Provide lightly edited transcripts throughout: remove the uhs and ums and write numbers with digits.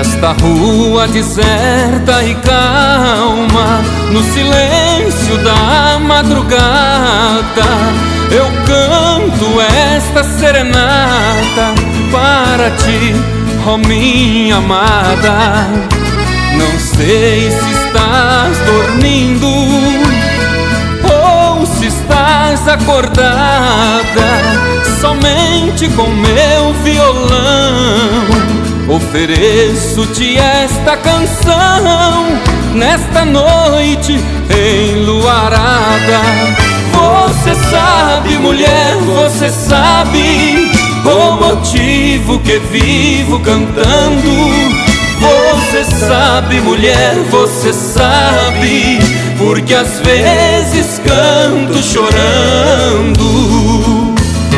Nesta rua deserta e calma, no silêncio da madrugada, eu canto esta serenata para ti, ó minha amada. Não sei se estás dormindo ou se estás acordada. Somente com meu violão ofereço-te esta canção nesta noite enluarada. Você sabe, mulher, você sabe o motivo que vivo cantando. Você sabe, mulher, você sabe porque às vezes canto chorando.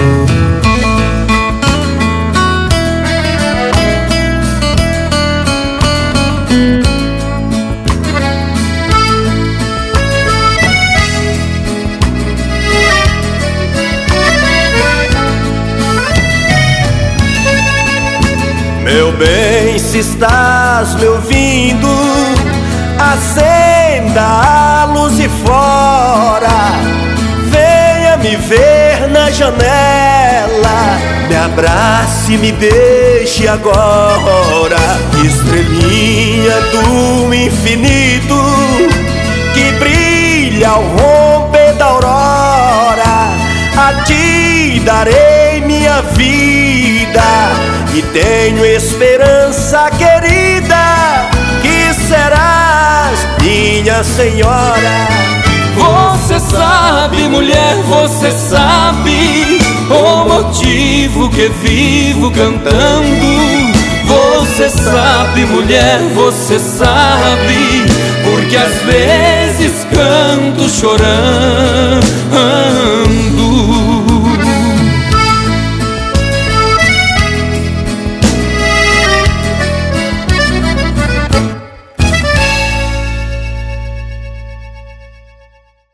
Meu bem, se estás me ouvindo, acenda a luz e fora. Venha me ver na janela, me abrace e me deixe agora. Estrelinha do infinito que brilha ao romper da aurora, a ti darei minha vida e tenho esperança, querida, que serás minha senhora. Você sabe, mulher, você sabe o motivo que vivo cantando. Você sabe, mulher, você sabe porque às vezes canto chorando.